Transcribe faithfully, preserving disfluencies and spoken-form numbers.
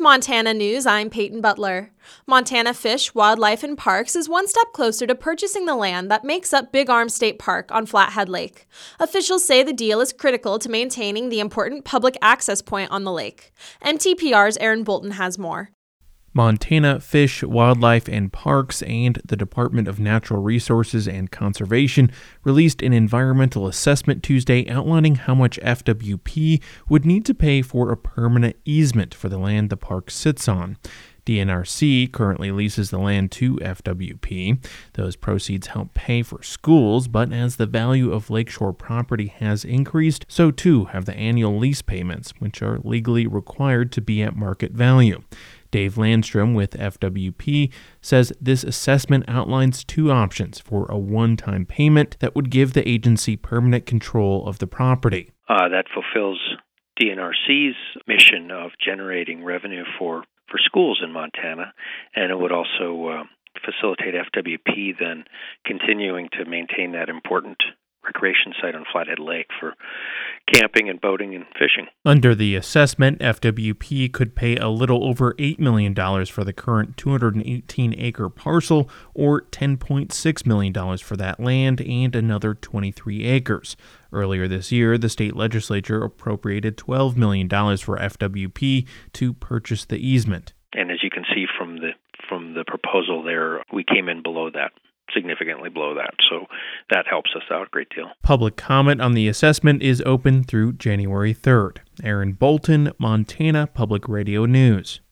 Montana News, I'm Peyton Butler. Montana Fish, Wildlife and Parks is one step closer to purchasing the land that makes up Big Arm State Park on Flathead Lake. Officials say the deal is critical to maintaining the important public access point on the lake. M T P R's Aaron Bolton has more. Montana Fish, Wildlife and Parks and the Department of Natural Resources and Conservation released an environmental assessment Tuesday outlining how much F W P would need to pay for a permanent easement for the land the park sits on. D N R C currently leases the land to F W P. Those proceeds help pay for schools, but as the value of lakeshore property has increased, so too have the annual lease payments, which are legally required to be at market value. Dave Landstrom with F W P says this assessment outlines two options for a one-time payment that would give the agency permanent control of the property. Uh, that fulfills D N R C's mission of generating revenue for, for schools in Montana, and it would also uh, facilitate F W P then continuing to maintain that important recreation site on Flathead Lake for camping and boating and fishing. Under the assessment, F W P could pay a little over eight million dollars for the current two hundred eighteen acre parcel, or ten point six million dollars for that land and another twenty-three acres. Earlier this year, the state legislature appropriated twelve million dollars for F W P to purchase the easement. And as you can see from the from the proposal there, we came in below that. Significantly below that, so that helps us out a great deal. Public comment on the assessment is open through January third. Aaron Bolton, Montana Public Radio News.